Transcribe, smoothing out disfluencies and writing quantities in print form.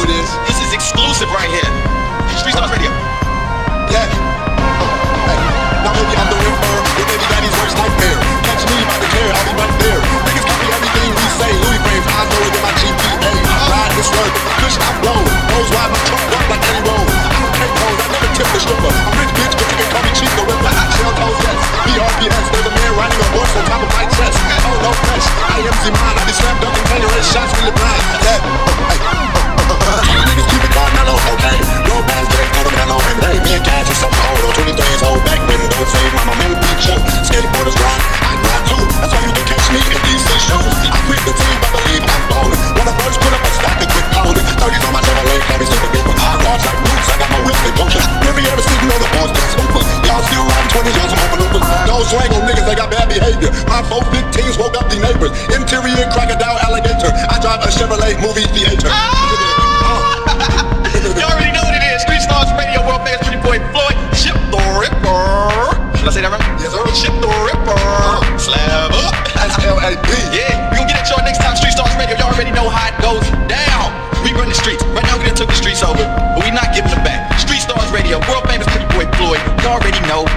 it is. This is exclusive right here. Street Stars Radio. Yeah. Hey. Now maybe I'm the Ripper, your baby daddy's worst nightmare. Catch me by the chair, I'll be right there. Niggas copy everything we say. Louis frames, I know it in my GPA. Ride this road, push I blow. Rose wide, my truck walk like any road. I don't take hoes, I never tip the stripper. I'm rich bitch, but you can call me Chief the Ripper. Shell toes, yes. BRPS, there's a man riding a horse on top of my chest. Oh, no fresh. I am Z-Mine, I be slammed up and painted shots with the blind. Yeah. Hey. Niggas keep it calm, mellow, okay. Roll back, drink, call them mellow, and hey, me and Cash is something old. 23's old back when the don't say mama made me show. Skateboarders grind, I grind too. That's why you can catch me in these shows. I quit the team, but believe I'm ballin'. When I first put up a stack and quit holding. 30's on my Chevrolet, call me super big with high rods like boots. I got my wrist and junction. Riviera sitting on the boss, that's super. Y'all still riding 20 yards, I'm open loopers. No swang on niggas, they got bad behavior. My 415s woke up the neighbors. Interior crocodile alligator. I drive a Chevrolet movie theater. You already know what it is. Street Stars Radio, world famous pretty boy Floyd. Ship the Ripper. Did I say that right? Yes, sir. Ship the Ripper. Slab up. SLAP. Yeah, we gon' get at y'all next time. Street Stars Radio, y'all already know how it goes down. We run the streets. Right now we done took the streets over, but we not giving them back. Street Stars Radio, world famous pretty boy Floyd. You already know.